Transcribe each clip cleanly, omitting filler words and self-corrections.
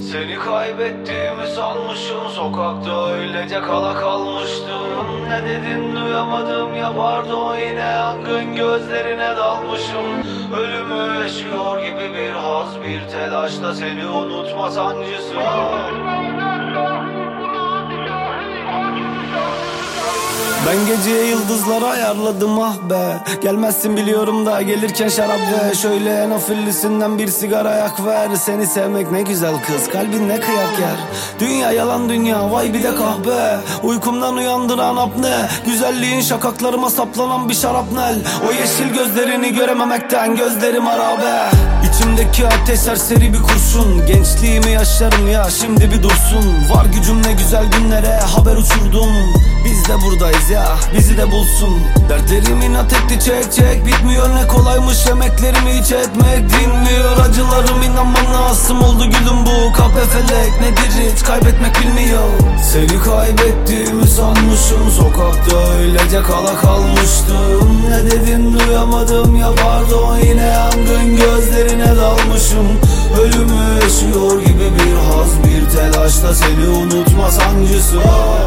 Seni kaybettiğimi sanmışım, sokakta öylece kala kalmıştım. Ne dedin duyamadım ya pardon, yine yangın gözlerine dalmışım. Ölümü yaşıyor gibi bir haz, bir telaşla seni unutma sancısı. Ben geceye yıldızları ayarladım ah be. Gelmezsin biliyorum da gelirken şarap ve şöyle en afillisinden bir sigara yak ver. Seni sevmek ne güzel kız, kalbin ne kıyak yer. Dünya yalan dünya, vay bir de kahve. Uykumdan uyandıran apne, güzelliğin şakaklarıma saplanan bir şarapnel. O yeşil gözlerini görememekten gözlerim harabe. İçimdeki ateş serseri bir kurşun. Gençliğimi yaşarım ya şimdi bir dursun. Var gücüm ne güzel günlere haber uçurdum. Biz de buradayız ya, bizi de bulsun. Dertlerim inat etti çek çek, bitmiyor ne kolaymış emeklerimi hiç etmek. Dinmiyor acılarım, inan bana asım oldu gülüm bu. Kahpe felek nedir hiç kaybetmek bilmiyor. Seni kaybettiğimi sanmışım, sokakta öylece kala kalmıştım. Ne dedin duyamadım ya pardon, yine yangın gözlerine dalmışım. Ölümü yaşıyor gibi bir haz, bir telaşla seni unutma sancısı.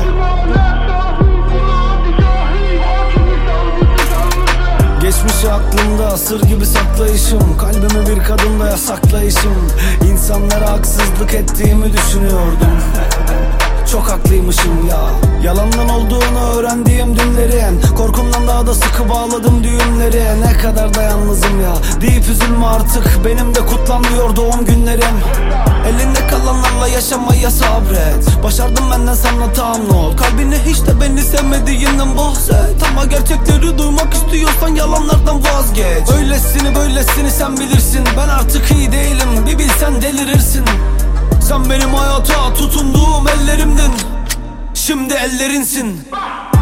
Geçmişi aklımda sır gibi saklayışım, kalbimi bir kadında yasaklayışım. İnsanlara haksızlık ettiğimi düşünüyordum. Çok haklıymışım ya. Yalandan olduğunu öğrendiğim dünlerin, korkumdan daha da sıkı bağladım düğümleri. Ne kadar da yalnızım ya, deyip üzülme artık, benim de kutlanmıyor doğum günlerim. Elinde kalanlarla yaşamaya sabret. Başardım benden sana tam not. Kalbini hiç de beni sevmediğinden bahset. Ama gerçekleri duymak istiyorsan yalanlardan vazgeç. Öylesini böylesini sen bilirsin, ben artık iyi değilim, bir bilsen delirirsin. Sen benim hayata tutunduğum ellerimdin, şimdi ellerinsin.